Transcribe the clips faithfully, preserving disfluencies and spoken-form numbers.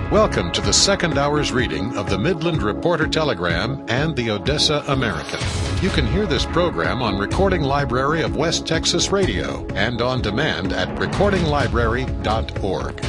Welcome to the second hour's reading of the Midland Reporter Telegram and the Odessa American. You can hear this program on Recording Library of West Texas Radio and on demand at recording library dot org.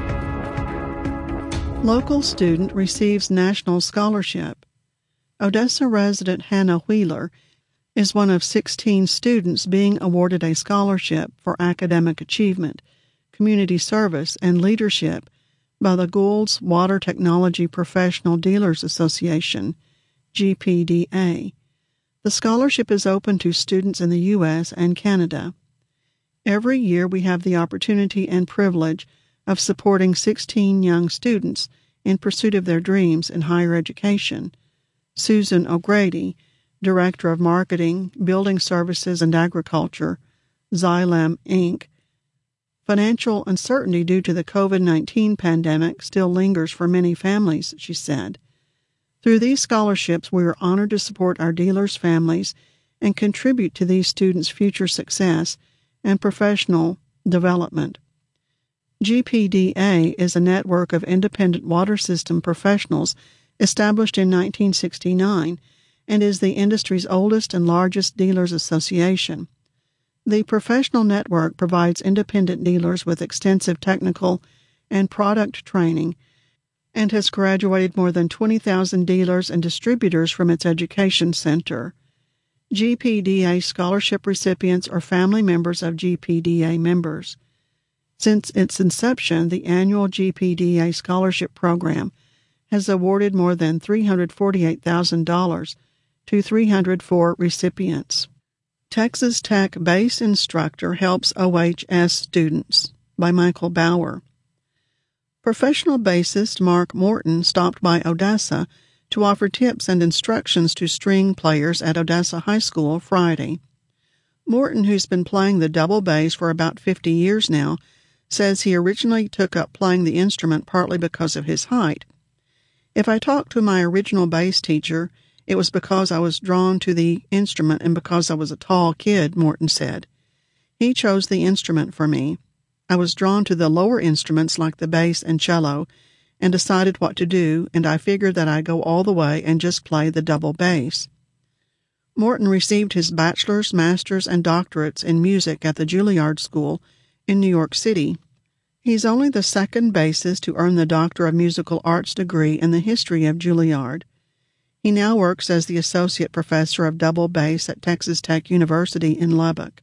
Local student receives national scholarship. Odessa resident Hannah Wheeler is one of sixteen students being awarded a scholarship for academic achievement, community service, and leadership by the Gould's Water Technology Professional Dealers Association, G P D A. The scholarship is open to students in the U S and Canada. Every year we have the opportunity and privilege of supporting sixteen young students in pursuit of their dreams in higher education. Susan O'Grady, Director of Marketing, Building Services and Agriculture, Xylem, Incorporated. Financial uncertainty due to the covid nineteen pandemic still lingers for many families, she said. Through these scholarships, we are honored to support our dealers' families and contribute to these students' future success and professional development. G P D A is a network of independent water system professionals established in nineteen sixty-nine and is the industry's oldest and largest dealers association. The professional network provides independent dealers with extensive technical and product training and has graduated more than twenty thousand dealers and distributors from its education center. G P D A scholarship recipients are family members of G P D A members. Since its inception, the annual G P D A scholarship program has awarded more than three hundred forty-eight thousand dollars to three hundred four recipients. Texas Tech Bass Instructor Helps O H S Students by Michael Bauer. Professional bassist Mark Morton stopped by Odessa to offer tips and instructions to string players at Odessa High School Friday. Morton, who's been playing the double bass for about fifty years now, says he originally took up playing the instrument partly because of his height. If I talked to my original bass teacher, it was because I was drawn to the instrument and because I was a tall kid, Morton said. He chose the instrument for me. I was drawn to the lower instruments like the bass and cello and decided what to do, and I figured that I'd go all the way and just play the double bass. Morton received his bachelor's, master's, and doctorates in music at the Juilliard School in New York City. He's only the second bassist to earn the Doctor of Musical Arts degree in the history of Juilliard. He now works as the Associate Professor of Double Bass at Texas Tech University in Lubbock.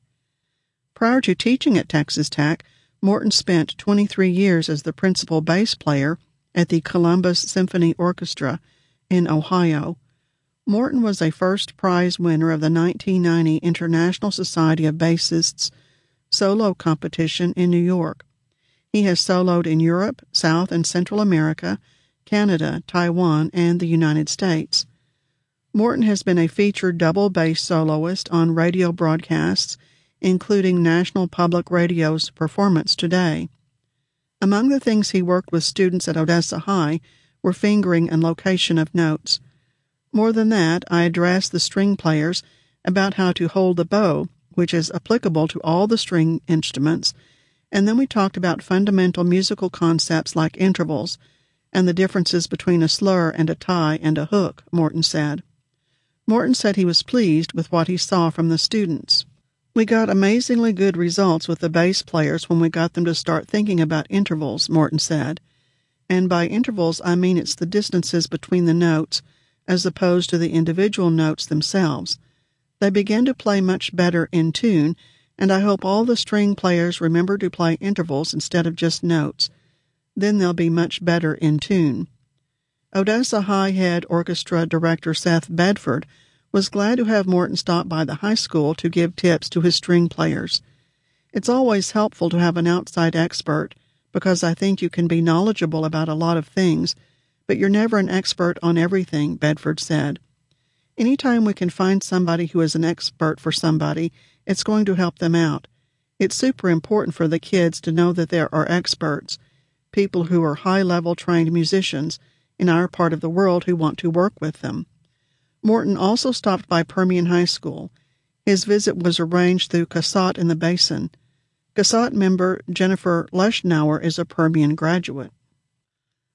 Prior to teaching at Texas Tech, Morton spent twenty-three years as the principal bass player at the Columbus Symphony Orchestra in Ohio. Morton was a first prize winner of the nineteen ninety International Society of Bassists solo competition in New York. He has soloed in Europe, South and Central America, Canada, Taiwan, and the United States. Morton has been a featured double bass soloist on radio broadcasts, including National Public Radio's Performance Today. Among the things he worked with students at Odessa High were fingering and location of notes. More than that, I addressed the string players about how to hold the bow, which is applicable to all the string instruments, and then we talked about fundamental musical concepts like intervals and the differences between a slur and a tie and a hook, Morton said. Morton said he was pleased with what he saw from the students. We got amazingly good results with the bass players when we got them to start thinking about intervals, Morton said. And by intervals, I mean it's the distances between the notes as opposed to the individual notes themselves. They began to play much better in tune, and I hope all the string players remember to play intervals instead of just notes. Then they'll be much better in tune. Odessa High Head Orchestra Director Seth Bedford was glad to have Morton stop by the high school to give tips to his string players. It's always helpful to have an outside expert because I think you can be knowledgeable about a lot of things, but you're never an expert on everything, Bedford said. Anytime we can find somebody who is an expert for somebody, it's going to help them out. It's super important for the kids to know that there are experts, people who are high-level trained musicians in our part of the world who want to work with them. Morton also stopped by Permian High School. His visit was arranged through CASAT in the Basin. CASAT member Jennifer Leschnauer is a Permian graduate.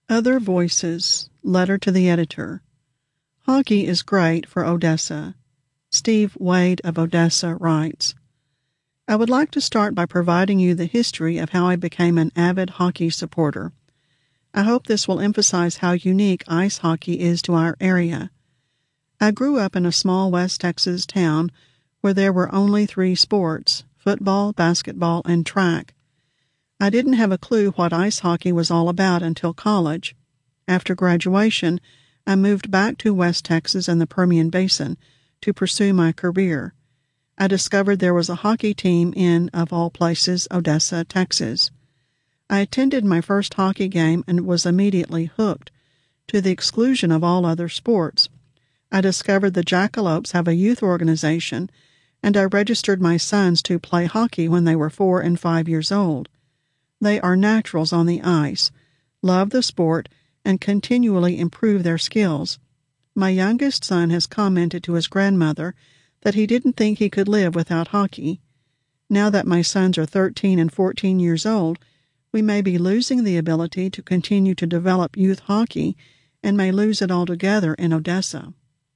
Other Voices. Letter to the Editor. Hockey is great for Odessa. Steve Wade of Odessa writes, I would like to start by providing you the history of how I became an avid hockey supporter. I hope this will emphasize how unique ice hockey is to our area. I grew up in a small West Texas town where there were only three sports, football, basketball, and track. I didn't have a clue what ice hockey was all about until college. After graduation, I moved back to West Texas and the Permian Basin to pursue my career. I discovered there was a hockey team in, of all places, Odessa, Texas. I attended my first hockey game and was immediately hooked, to the exclusion of all other sports. I discovered the Jackalopes have a youth organization, and I registered my sons to play hockey when they were four and five years old. They are naturals on the ice, love the sport, and continually improve their skills. My youngest son has commented to his grandmother that he didn't think he could live without hockey. Now that my sons are thirteen and fourteen years old, we may be losing the ability to continue to develop youth hockey and may lose it altogether in Odessa.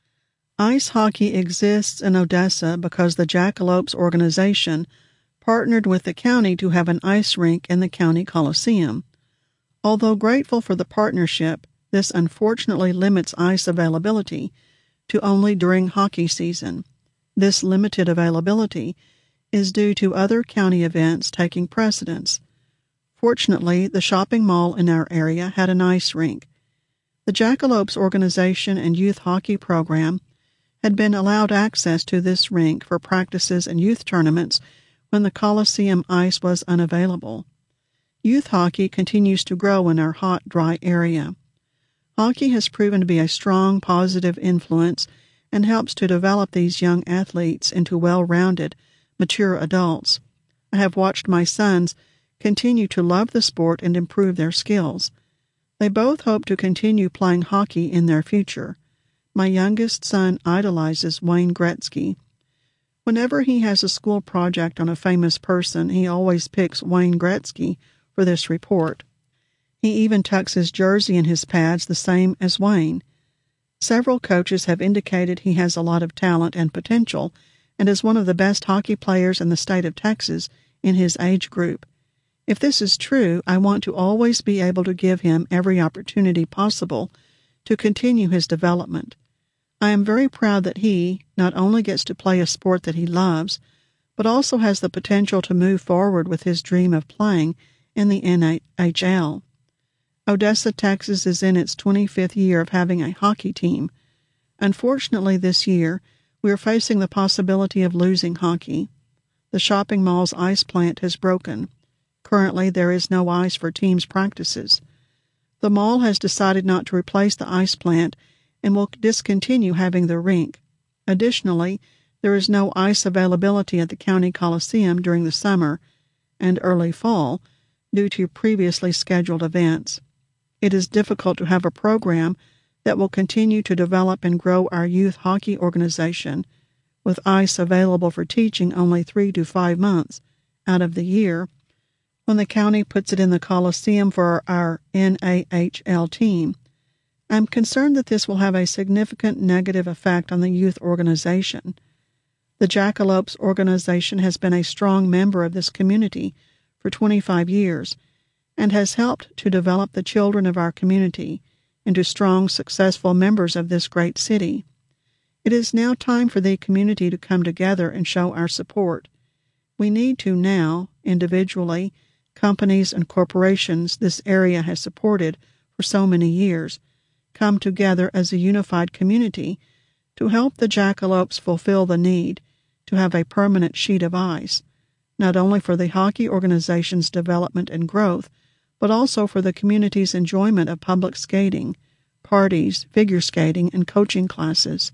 Ice hockey exists in Odessa because the Jackalopes organization partnered with the county to have an ice rink in the county coliseum. Although grateful for the partnership, this unfortunately limits ice availability to only during hockey season. This limited availability is due to other county events taking precedence. Fortunately, the shopping mall in our area had an ice rink. The Jackalopes organization and youth hockey program had been allowed access to this rink for practices and youth tournaments when the Coliseum ice was unavailable. Youth hockey continues to grow in our hot, dry area. Hockey has proven to be a strong, positive influence and helps to develop these young athletes into well-rounded, mature adults. I have watched my sons continue to love the sport and improve their skills. They both hope to continue playing hockey in their future. My youngest son idolizes Wayne Gretzky. Whenever he has a school project on a famous person, he always picks Wayne Gretzky for this report. He even tucks his jersey in his pads the same as Wayne. Several coaches have indicated he has a lot of talent and potential and is one of the best hockey players in the state of Texas in his age group. If this is true, I want to always be able to give him every opportunity possible to continue his development. I am very proud that he not only gets to play a sport that he loves, but also has the potential to move forward with his dream of playing in the N H L. Odessa, Texas is in its twenty-fifth year of having a hockey team. Unfortunately, this year, we are facing the possibility of losing hockey. The shopping mall's ice plant has broken. Currently, there is no ice for teams' practices. The mall has decided not to replace the ice plant and will discontinue having the rink. Additionally, there is no ice availability at the county coliseum during the summer and early fall due to previously scheduled events. It is difficult to have a program that will continue to develop and grow our youth hockey organization with ice available for teaching only three to five months out of the year when the county puts it in the coliseum for our N A H L team. I'm concerned that this will have a significant negative effect on the youth organization. The Jackalopes organization has been a strong member of this community for twenty-five years and has helped to develop the children of our community into strong, successful members of this great city. It is now time for the community to come together and show our support. We need to now, individually, companies and corporations this area has supported for so many years, come together as a unified community to help the Jackalopes fulfill the need to have a permanent sheet of ice, not only for the hockey organization's development and growth, but also for the community's enjoyment of public skating, parties, figure skating, and coaching classes,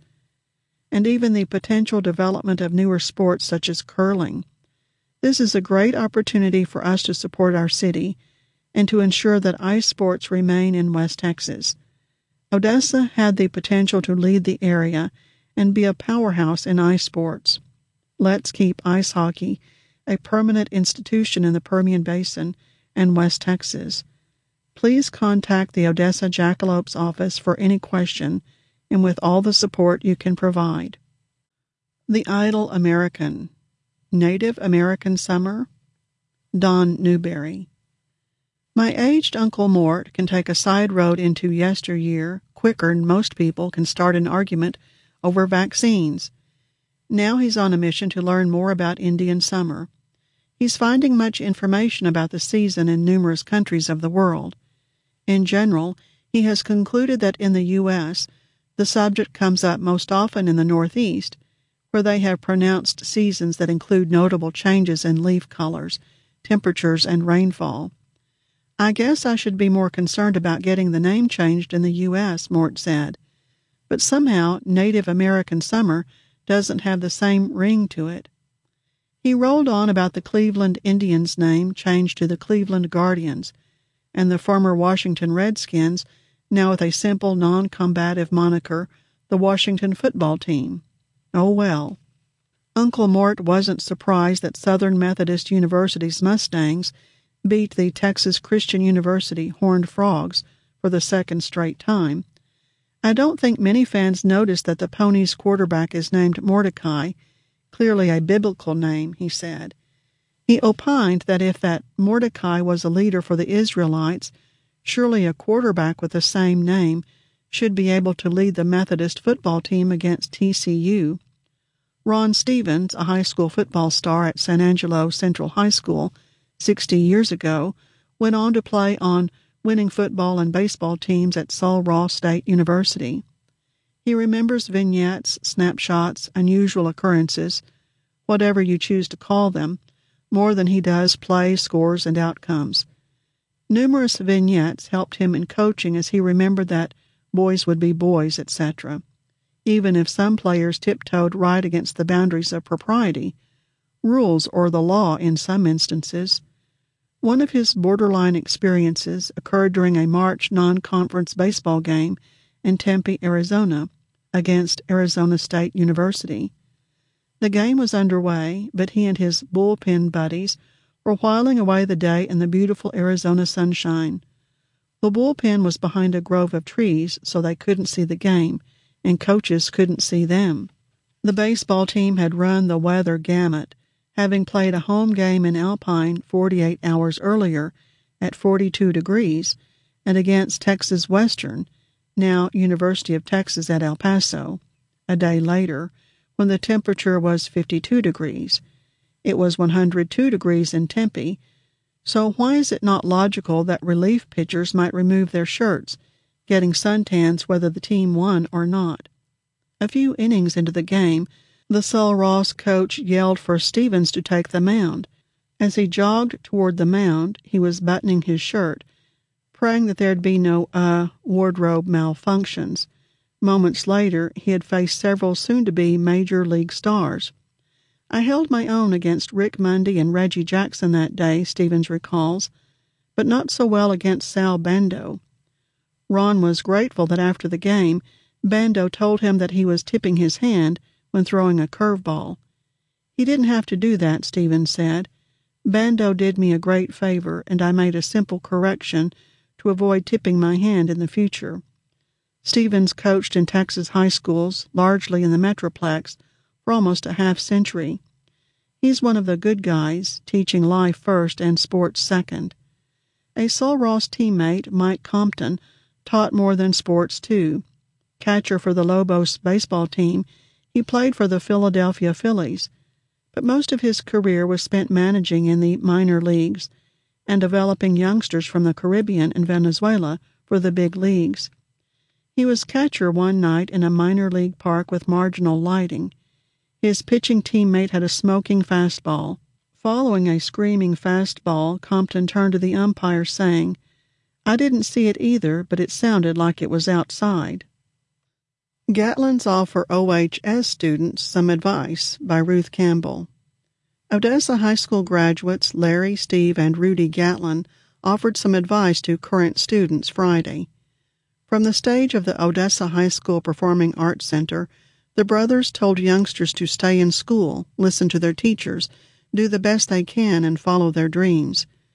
and even the potential development of newer sports such as curling. This is a great opportunity for us to support our city and to ensure that ice sports remain in West Texas. Odessa had the potential to lead the area and be a powerhouse in ice sports. Let's keep ice hockey a permanent institution in the Permian Basin and West Texas. please contact the Odessa Jackalopes office for any question and with all the support you can provide. The Idle American. Native American Summer. Don Newberry. My aged Uncle Mort can take a side road into yesteryear quicker than most people can start an argument over vaccines. Now he's on a mission to learn more about Indian summer. He's finding much information about the season in numerous countries of the world. In general, he has concluded that in the U S, the subject comes up most often in the Northeast, where they have pronounced seasons that include notable changes in leaf colors, temperatures, and rainfall. I guess I should be more concerned about getting the name changed in the U S, Mort said. But somehow Native American summer doesn't have the same ring to it. He rolled on about the Cleveland Indians' name changed to the Cleveland Guardians, and the former Washington Redskins, now with a simple non-combative moniker, the Washington football team. Oh well. Uncle Mort wasn't surprised that Southern Methodist University's Mustangs beat the Texas Christian University Horned Frogs for the second straight time. I don't think many fans noticed that the Ponies' quarterback is named Mordecai, clearly a biblical name, he said. He opined that if that Mordecai was a leader for the Israelites, surely a quarterback with the same name should be able to lead the Methodist football team against T C U. Ron Stevens, a high school football star at San Angelo Central High School sixty years ago, went on to play on winning football and baseball teams at Sul Ross State University. He remembers vignettes, snapshots, unusual occurrences, whatever you choose to call them, more than he does plays, scores, and outcomes. Numerous vignettes helped him in coaching as he remembered that boys would be boys, et cetera, even if some players tiptoed right against the boundaries of propriety, rules or the law in some instances. One of his borderline experiences occurred during a March non-conference baseball game in Tempe, Arizona, against Arizona State University. The game was underway, but he and his bullpen buddies were whiling away the day in the beautiful Arizona sunshine. The bullpen was behind a grove of trees, so they couldn't see the game, and coaches couldn't see them. The baseball team had run the weather gamut, having played a home game in Alpine forty-eight hours earlier at forty-two degrees, and against Texas Western, now University of Texas at El Paso, a day later, when the temperature was fifty-two degrees. It was one hundred two degrees in Tempe, so why is it not logical that relief pitchers might remove their shirts, getting suntans whether the team won or not? A few innings into the game, the Sul Ross coach yelled for Stevens to take the mound. As he jogged toward the mound, he was buttoning his shirt, praying that there'd be no, uh, wardrobe malfunctions. Moments later, he had faced several soon-to-be major league stars. I held my own against Rick Mundy and Reggie Jackson that day, Stevens recalls, but not so well against Sal Bando. Ron was grateful that after the game, Bando told him that he was tipping his hand when throwing a curveball. He didn't have to do that, Stevens said. Bando did me a great favor, and I made a simple correction to avoid tipping my hand in the future. Stevens coached in Texas high schools, largely in the Metroplex, for almost a half century. He's one of the good guys, teaching life first and sports second. A Sul Ross teammate, Mike Compton, taught more than sports too. Catcher for the Lobos baseball team, he played for the Philadelphia Phillies, but most of his career was spent managing in the minor leagues and developing youngsters from the Caribbean and Venezuela for the big leagues. He was catcher one night in a minor league park with marginal lighting. His pitching teammate had a smoking fastball. Following a screaming fastball, Compton turned to the umpire saying, "I didn't see it either, but it sounded like it was outside." Gatlin's offer O H S students some advice by Ruth Campbell. Odessa High School graduates Larry, Steve, and Rudy Gatlin offered some advice to current students Friday. From the stage of the Odessa High School Performing Arts Center, the brothers told youngsters to stay in school, listen to their teachers, do the best they can, and follow their dreams.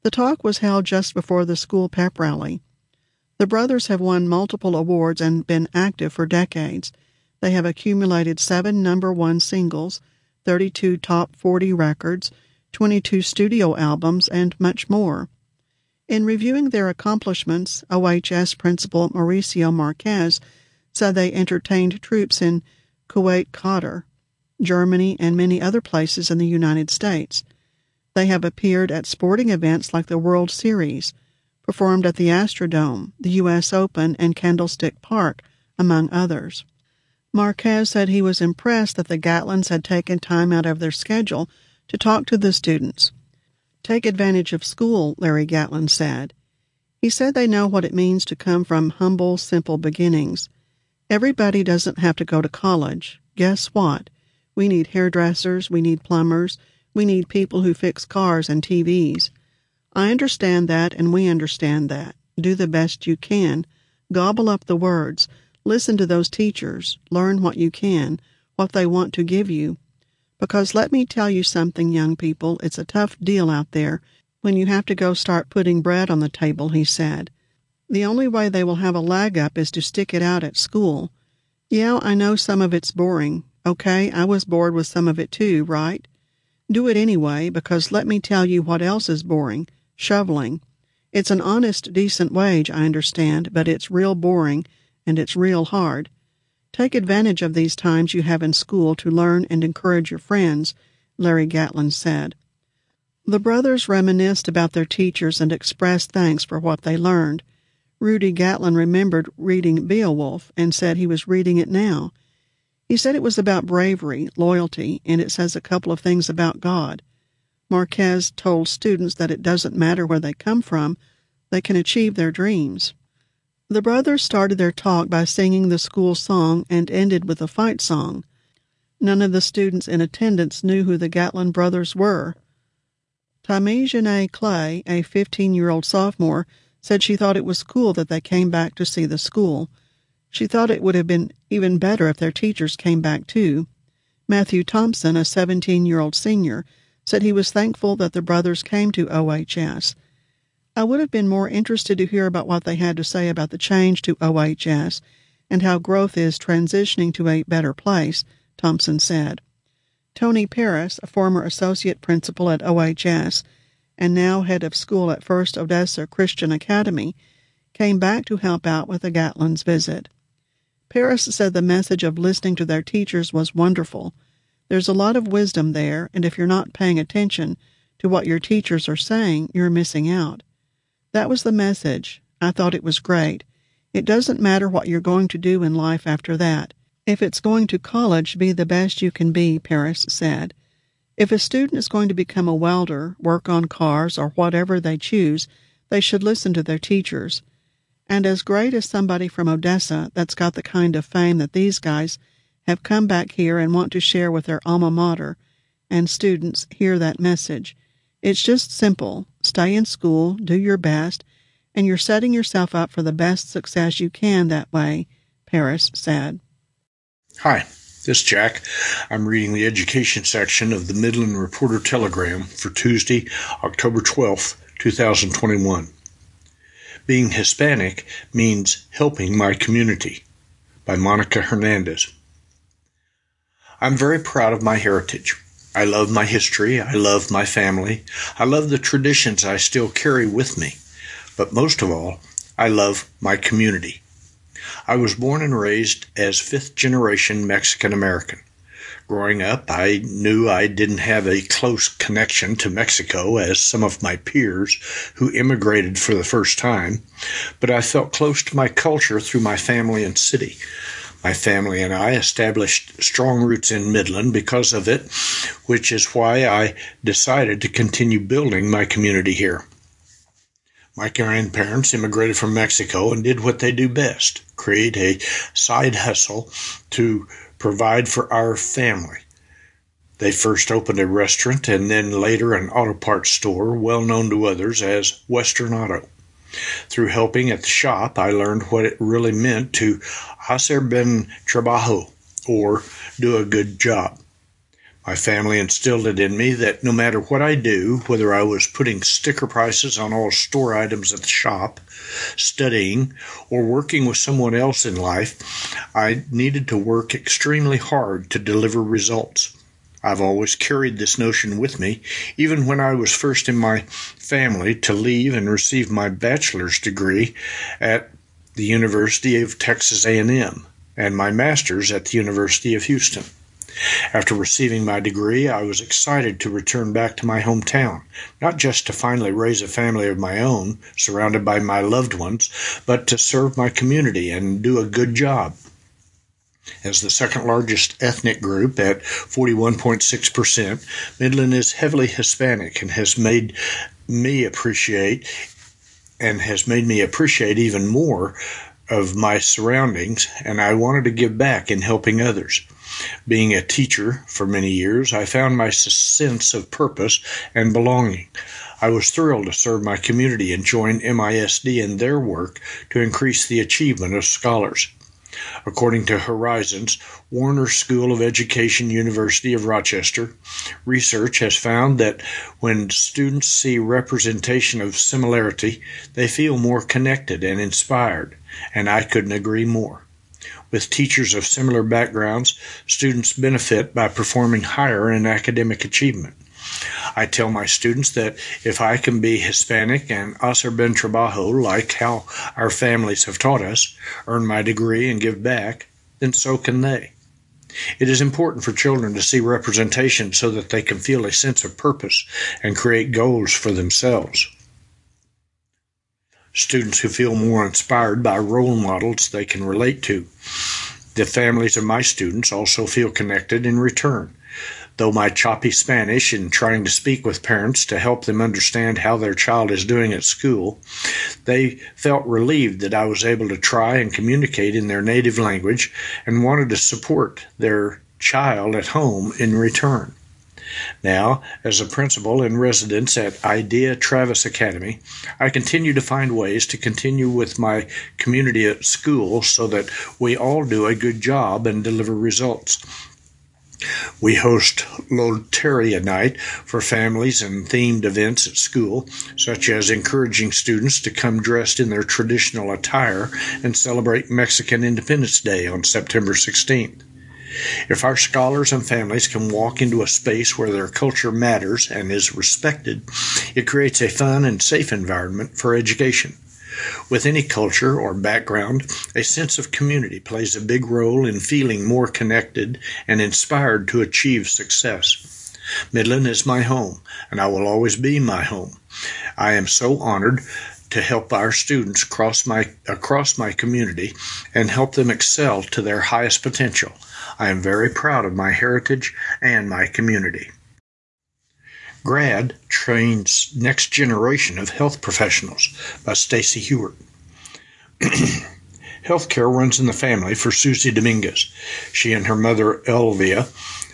The talk was held just before the school pep rally. The brothers have won multiple awards and been active for decades. They have accumulated seven number one singles, thirty-two top forty records, twenty-two studio albums, and much more. In reviewing their accomplishments, O H S Principal Mauricio Marquez said they entertained troops in Kuwait, Qatar, Germany, and many other places in the United States. They have appeared at sporting events like the World Series, performed at the Astrodome, the U S Open, and Candlestick Park, among others. Marquez said he was impressed that the Gatlins had taken time out of their schedule to talk to the students. Take advantage of school, Larry Gatlin said. He said they know what it means to come from humble, simple beginnings. Everybody doesn't have to go to college. Guess what? We need hairdressers, we need plumbers, we need people who fix cars and T Vs. I understand that, and we understand that. Do the best you can. Gobble up the words. Listen to those teachers. Learn what you can, what they want to give you. Because let me tell you something, young people, it's a tough deal out there when you have to go start putting bread on the table, he said. The only way they will have a leg up is to stick it out at school. Yeah, I know some of it's boring. Okay, I was bored with some of it too, right? Do it anyway, because let me tell you what else is boring. Shoveling. It's an honest, decent wage, I understand, but it's real boring, and it's real hard. Take advantage of these times you have in school to learn and encourage your friends, Larry Gatlin said. The brothers reminisced about their teachers and expressed thanks for what they learned. Rudy Gatlin remembered reading Beowulf and said he was reading it now. He said it was about bravery, loyalty, and it says a couple of things about God. Marquez told students that it doesn't matter where they come from, they can achieve their dreams. The brothers started their talk by singing the school song and ended with a fight song. None of the students in attendance knew who the Gatlin brothers were. Tammy Janae Clay, a fifteen-year-old sophomore, said she thought it was cool that they came back to see the school. She thought it would have been even better if their teachers came back too. Matthew Thompson, a seventeen-year-old senior, said he was thankful that the brothers came to O H S. I would have been more interested to hear about what they had to say about the change to O H S and how growth is transitioning to a better place, Thompson said. Tony Paris, a former associate principal at O H S and now head of school at First Odessa Christian Academy, came back to help out with the Gatlins' visit. Paris said the message of listening to their teachers was wonderful. There's a lot of wisdom there, and if you're not paying attention to what your teachers are saying, you're missing out. That was the message. I thought it was great. It doesn't matter what you're going to do in life after that. If it's going to college, be the best you can be, Paris said. If a student is going to become a welder, work on cars, or whatever they choose, they should listen to their teachers. And as great as somebody from Odessa that's got the kind of fame that these guys have come back here and want to share with their alma mater, and students hear that message. It's just simple. Stay in school, do your best, and you're setting yourself up for the best success you can that way, Paris said. Hi, this is Jack. I'm reading the education section of the Midland Reporter Telegram for Tuesday, October twelfth, two thousand twenty-one. Being Hispanic means helping my community, by Monica Hernandez. I'm very proud of my heritage. I love my history. I love my family. I love the traditions I still carry with me. But most of all, I love my community. I was born and raised as fifth-generation Mexican-American. Growing up, I knew I didn't have a close connection to Mexico as some of my peers who immigrated for the first time, but I felt close to my culture through my family and city. My family and I established strong roots in Midland because of it, which is why I decided to continue building my community here. My grandparents immigrated from Mexico and did what they do best, create a side hustle to provide for our family. They first opened a restaurant and then later an auto parts store, well known to others as Western Auto. Through helping at the shop, I learned what it really meant to hacer buen trabajo, or do a good job. My family instilled it in me that no matter what I do, whether I was putting sticker prices on all store items at the shop, studying, or working with someone else in life, I needed to work extremely hard to deliver results. I've always carried this notion with me, even when I was first in my family to leave and receive my bachelor's degree at the University of Texas A and M and my master's at the University of Houston. After receiving my degree, I was excited to return back to my hometown, not just to finally raise a family of my own, surrounded by my loved ones, but to serve my community and do a good job. As the second largest ethnic group at forty-one point six percent, Midland is heavily Hispanic and has made me appreciate and has made me appreciate even more of my surroundings, and I wanted to give back in helping others. Being a teacher for many years, I found my sense of purpose and belonging. I was thrilled to serve my community and join M I S D in their work to increase the achievement of scholars. According to Horizons, Warner School of Education, University of Rochester, research has found that when students see representation of similarity, they feel more connected and inspired, and I couldn't agree more. With teachers of similar backgrounds, students benefit by performing higher in academic achievement. I tell my students that if I can be Hispanic and hacer buen trabajo, like how our families have taught us, earn my degree and give back, then so can they. It is important for children to see representation so that they can feel a sense of purpose and create goals for themselves. Students who feel more inspired by role models they can relate to. The families of my students also feel connected in return. Though my choppy Spanish and trying to speak with parents to help them understand how their child is doing at school, they felt relieved that I was able to try and communicate in their native language and wanted to support their child at home in return. Now, as a principal in residence at Idea Travis Academy, I continue to find ways to continue with my community at school so that we all do a good job and deliver results. We host Loteria Night for families and themed events at school, such as encouraging students to come dressed in their traditional attire and celebrate Mexican Independence Day on September sixteenth. If our scholars and families can walk into a space where their culture matters and is respected, it creates a fun and safe environment for education. With any culture or background, a sense of community plays a big role in feeling more connected and inspired to achieve success. Midland is my home, and I will always be my home. I am so honored to help our students across my, across my community and help them excel to their highest potential. I am very proud of my heritage and my community. GRAD trains next generation of health professionals by Stacy Hewart. Healthcare runs in the family for Susie Dominguez. She and her mother, Elvia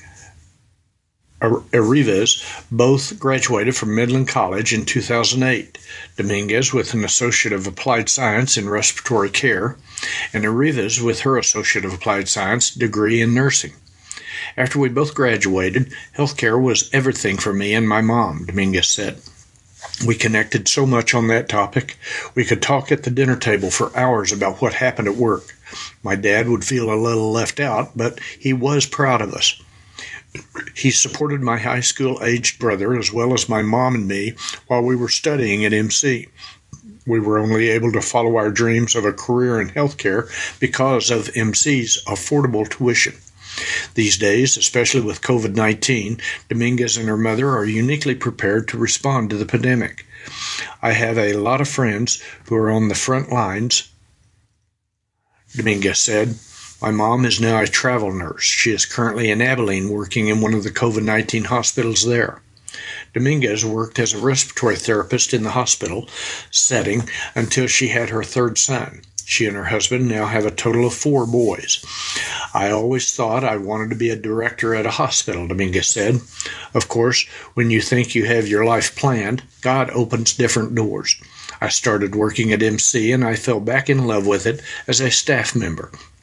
Arrivas, both graduated from Midland College in two thousand eight. Dominguez with an Associate of Applied Science in Respiratory Care, and Arrivas with her Associate of Applied Science degree in Nursing. After we both graduated, healthcare was everything for me and my mom, Dominguez said. We connected so much on that topic. We could talk at the dinner table for hours about what happened at work. My dad would feel a little left out, but he was proud of us. He supported my high school-aged brother as well as my mom and me while we were studying at M C. We were only able to follow our dreams of a career in healthcare because of M C's affordable tuition. These days, especially with COVID nineteen, Dominguez and her mother are uniquely prepared to respond to the pandemic. I have a lot of friends who are on the front lines, Dominguez said. My mom is now a travel nurse. She is currently in Abilene working in one of the COVID nineteen hospitals there. Dominguez worked as a respiratory therapist in the hospital setting until she had her third son. She and her husband now have a total of four boys. I always thought I wanted to be a director at a hospital, Dominguez said. Of course, when you think you have your life planned, God opens different doors. I started working at M C and I fell back in love with it as a staff member.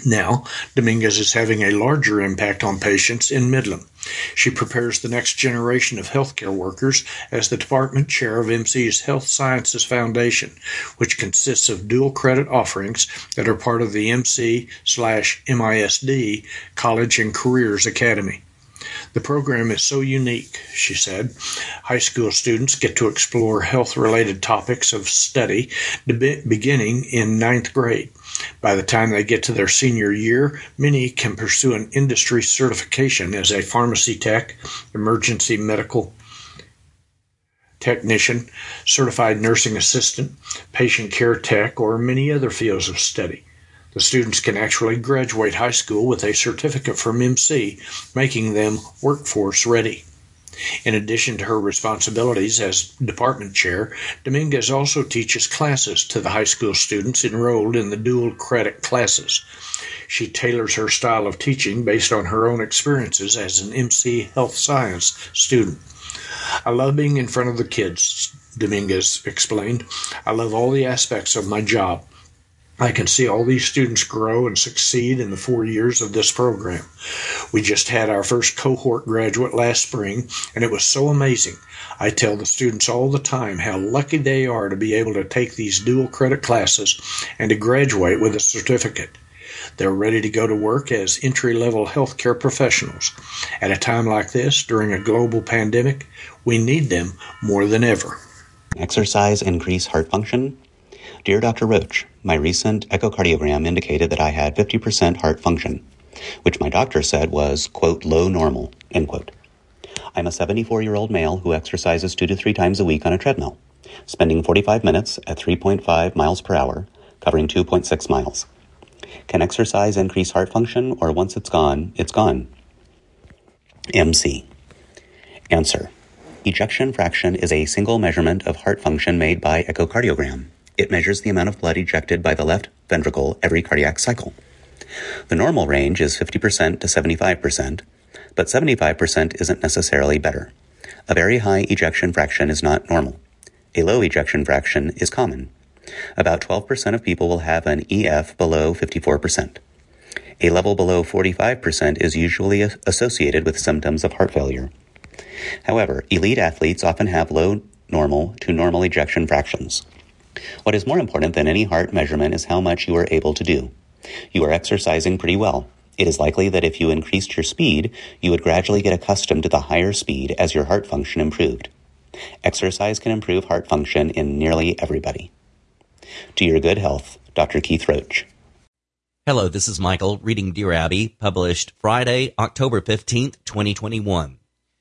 Now, Dominguez is having a larger impact on patients in Midland. She prepares the next generation of healthcare workers as the department chair of M C's Health Sciences Foundation, which consists of dual credit offerings that are part of the M C slash M I S D College and Careers Academy. The program is so unique, she said. High school students get to explore health-related topics of study beginning in ninth grade. By the time they get to their senior year, many can pursue an industry certification as a pharmacy tech, emergency medical technician, certified nursing assistant, patient care tech, or many other fields of study. The students can actually graduate high school with a certificate from M C, making them workforce ready. In addition to her responsibilities as department chair, Dominguez also teaches classes to the high school students enrolled in the dual credit classes. She tailors her style of teaching based on her own experiences as an M C health science student. I love being in front of the kids, Dominguez explained. I love all the aspects of my job. I can see all these students grow and succeed in the four years of this program. We just had our first cohort graduate last spring, and it was so amazing. I tell the students all the time how lucky they are to be able to take these dual credit classes and to graduate with a certificate. They're ready to go to work as entry-level healthcare professionals. At a time like this, during a global pandemic, we need them more than ever. Exercise increase heart function? Dear Doctor Roach, my recent echocardiogram indicated that I had fifty percent heart function, which my doctor said was, quote, low normal, end quote. I'm a seventy-four-year-old male who exercises two to three times a week on a treadmill, spending forty-five minutes at three point five miles per hour, covering two point six miles. Can exercise increase heart function, or once it's gone, it's gone? M C. Answer. Ejection fraction is a single measurement of heart function made by echocardiogram. It measures the amount of blood ejected by the left ventricle every cardiac cycle. The normal range is fifty percent to seventy-five percent, but seventy-five percent isn't necessarily better. A very high ejection fraction is not normal. A low ejection fraction is common. About twelve percent of people will have an E F below fifty-four percent. A level below forty-five percent is usually associated with symptoms of heart failure. However, elite athletes often have low normal to normal ejection fractions. What is more important than any heart measurement is how much you are able to do. You are exercising pretty well. It is likely that if you increased your speed, you would gradually get accustomed to the higher speed as your heart function improved. Exercise can improve heart function in nearly everybody. To your good health, Doctor Keith Roach. Hello, this is Michael reading Dear Abby, published Friday, October fifteenth, twenty twenty-one.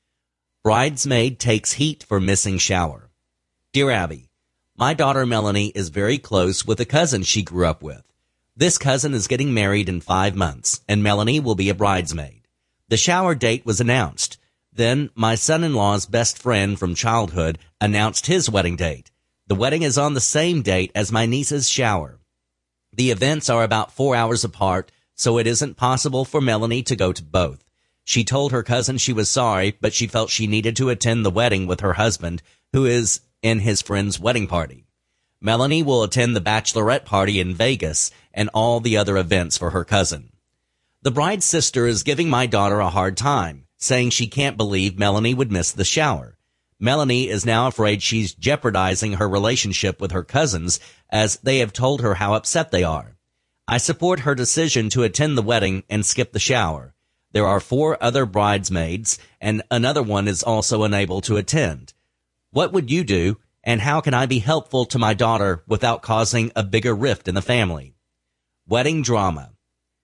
Bridesmaid takes heat for missing shower. Dear Abby, my daughter Melanie is very close with a cousin she grew up with. This cousin is getting married in five months, and Melanie will be a bridesmaid. The shower date was announced. Then my son-in-law's best friend from childhood announced his wedding date. The wedding is on the same date as my niece's shower. The events are about four hours apart, so it isn't possible for Melanie to go to both. She told her cousin she was sorry, but she felt she needed to attend the wedding with her husband, who is in his friend's wedding party. Melanie will attend the bachelorette party in Vegas and all the other events for her cousin. The bride's sister is giving my daughter a hard time, saying she can't believe Melanie would miss the shower. Melanie is now afraid she's jeopardizing her relationship with her cousins, as they have told her how upset they are. I support her decision to attend the wedding and skip the shower. There are four other bridesmaids, and another one is also unable to attend. What would you do, and how can I be helpful to my daughter without causing a bigger rift in the family? Wedding drama.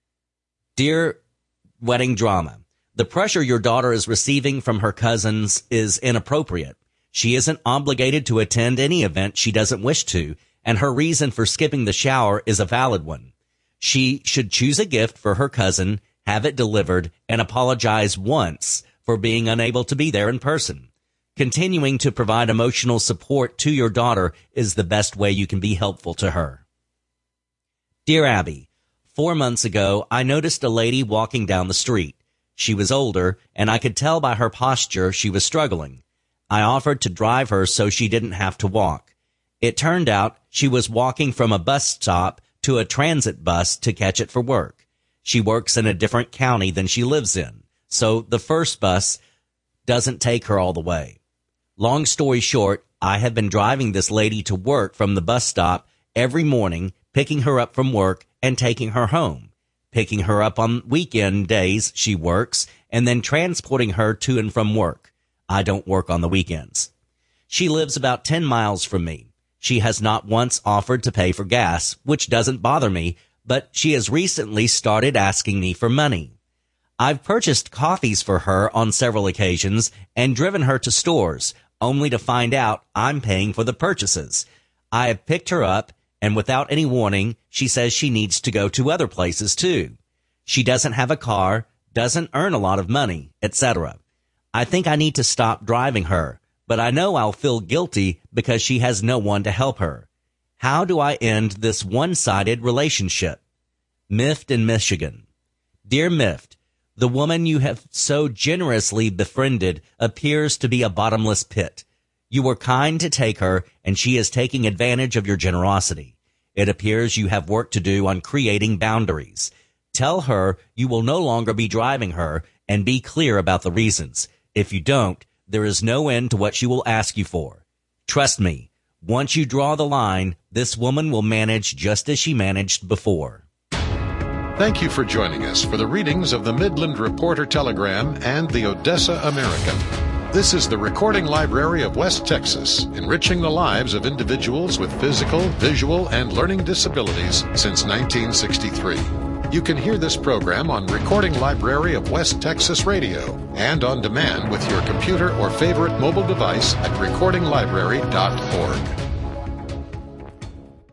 Dear wedding drama, the pressure your daughter is receiving from her cousins is inappropriate. She isn't obligated to attend any event she doesn't wish to, and her reason for skipping the shower is a valid one. She should choose a gift for her cousin, have it delivered, and apologize once for being unable to be there in person. Continuing to provide emotional support to your daughter is the best way you can be helpful to her. Dear Abby, four months ago, I noticed a lady walking down the street. She was older, and I could tell by her posture she was struggling. I offered to drive her so she didn't have to walk. It turned out she was walking from a bus stop to a transit bus to catch it for work. She works in a different county than she lives in, so the first bus doesn't take her all the way. Long story short, I have been driving this lady to work from the bus stop every morning, picking her up from work and taking her home, picking her up on weekend days she works, and then transporting her to and from work. I don't work on the weekends. She lives about ten miles from me. She has not once offered to pay for gas, which doesn't bother me, but she has recently started asking me for money. I've purchased coffees for her on several occasions and driven her to stores, only to find out I'm paying for the purchases. I have picked her up, and without any warning, she says she needs to go to other places too. She doesn't have a car, doesn't earn a lot of money, et cetera. I think I need to stop driving her, but I know I'll feel guilty because she has no one to help her. How do I end this one-sided relationship? Mift in Michigan. Dear Mift, the woman you have so generously befriended appears to be a bottomless pit. You were kind to take her, and she is taking advantage of your generosity. It appears you have work to do on creating boundaries. Tell her you will no longer be driving her, and be clear about the reasons. If you don't, there is no end to what she will ask you for. Trust me, once you draw the line, this woman will manage just as she managed before. Thank you for joining us for the readings of the Midland Reporter Telegram and the Odessa American. This is the Recording Library of West Texas, enriching the lives of individuals with physical, visual, and learning disabilities since nineteen sixty-three. You can hear this program on Recording Library of West Texas Radio and on demand with your computer or favorite mobile device at recording library dot org.